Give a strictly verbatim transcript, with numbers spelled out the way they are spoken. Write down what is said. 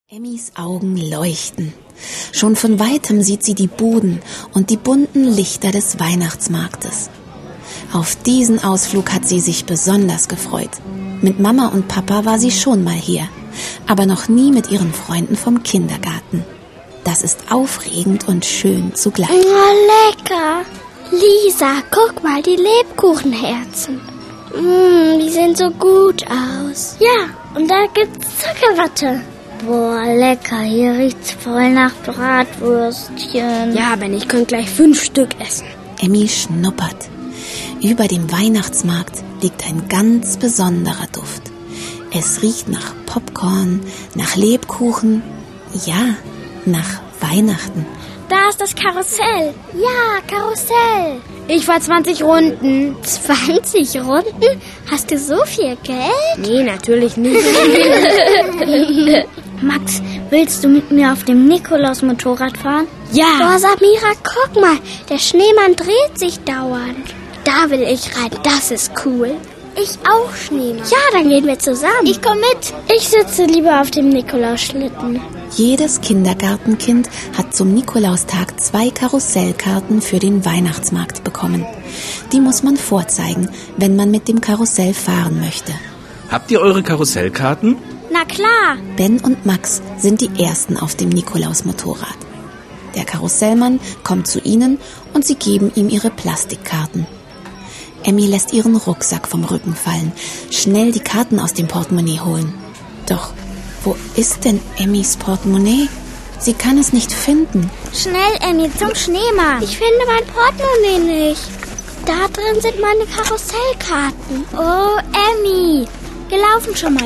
Emmys Augen leuchten. Schon von weitem sieht sie die Buden und die bunten Lichter des Weihnachtsmarktes. Auf diesen Ausflug hat sie sich besonders gefreut. Mit Mama und Papa war sie schon mal hier, aber noch nie mit ihren Freunden vom Kindergarten. Das ist aufregend und schön zugleich. Oh, lecker! Lisa, guck mal, die Lebkuchenherzen. Mm, die sehen so gut aus. Ja, und da gibt's Zuckerwatte. Boah, lecker, hier riecht's voll nach Bratwürstchen. Ja, aber ich könnte gleich fünf Stück essen. Emmy schnuppert. Über dem Weihnachtsmarkt liegt ein ganz besonderer Duft. Es riecht nach Popcorn, nach Lebkuchen, ja, nach Weihnachten. Da ist das Karussell. Ja, Karussell. Ich fahr zwanzig Runden. zwanzig Runden? Hast du so viel Geld? Nee, natürlich nicht. Max, willst du mit mir auf dem Nikolaus-Motorrad fahren? Ja. Boah, Samira, guck mal. Der Schneemann dreht sich dauernd. Da will ich reiten. Das ist cool. Ich auch, Schneemann. Ja, dann gehen wir zusammen. Ich komme mit. Ich sitze lieber auf dem Nikolausschlitten. Jedes Kindergartenkind hat zum Nikolaustag zwei Karussellkarten für den Weihnachtsmarkt bekommen. Die muss man vorzeigen, wenn man mit dem Karussell fahren möchte. Habt ihr eure Karussellkarten? Na klar. Ben und Max sind die Ersten auf dem Nikolaus-Motorrad. Der Karussellmann kommt zu ihnen und sie geben ihm ihre Plastikkarten. Emmy lässt ihren Rucksack vom Rücken fallen, schnell die Karten aus dem Portemonnaie holen. Doch wo ist denn Emmys Portemonnaie? Sie kann es nicht finden. Schnell, Emmy, zum Schneemann. Ich finde mein Portemonnaie nicht. Da drin sind meine Karussellkarten. Oh, Emmy, wir laufen schon mal